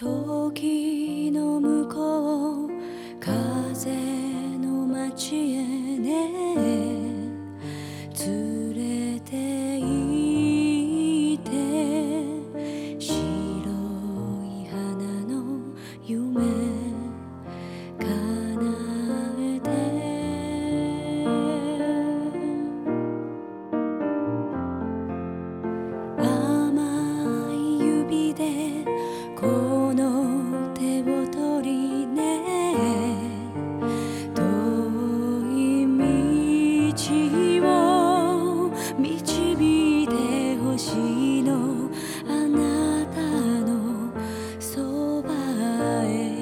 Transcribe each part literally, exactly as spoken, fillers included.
時の向こう風の街へね連れて行って白い花の夢叶えて甘い指でこの手を取りね遠い道を導いてほしいのあなたのそばへ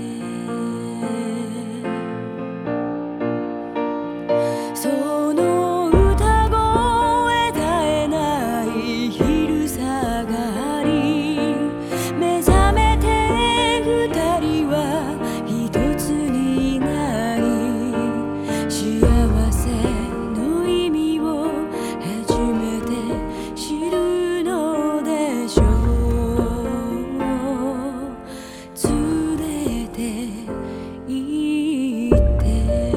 その歌声絶えない昼下がり目覚めて二人は一つになり幸せの意味を初めて知るのでしょう連れて行って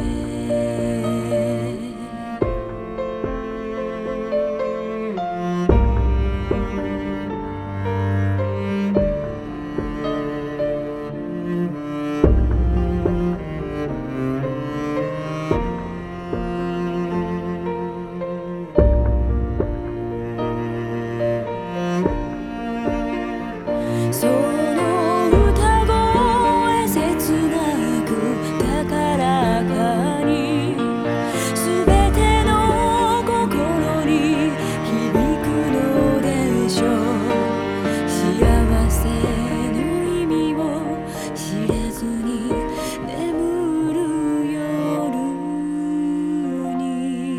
その歌声切なく高らかにすべての心に響くのでしょう幸せの意味を知らずに眠る夜に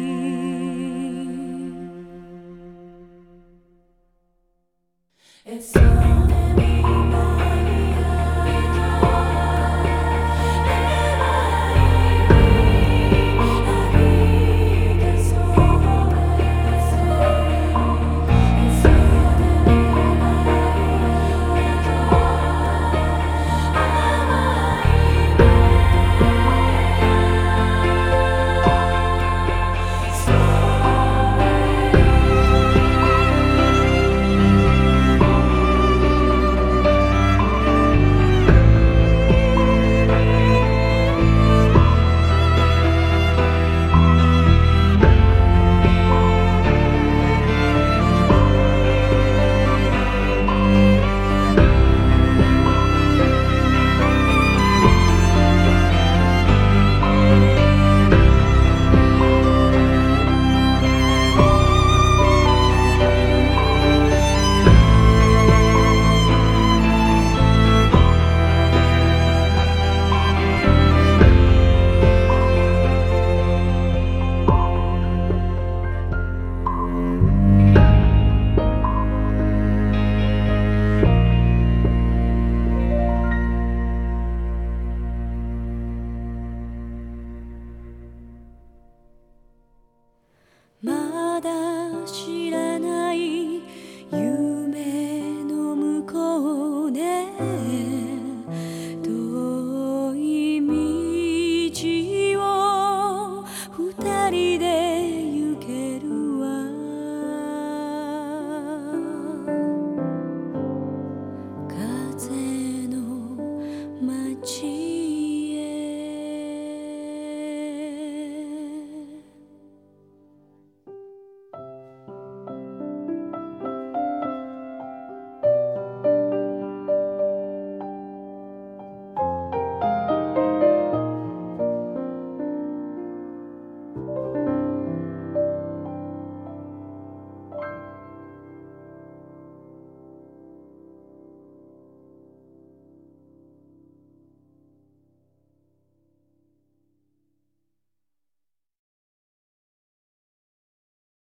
まだ知らない夢の向こうね遠い道を二人で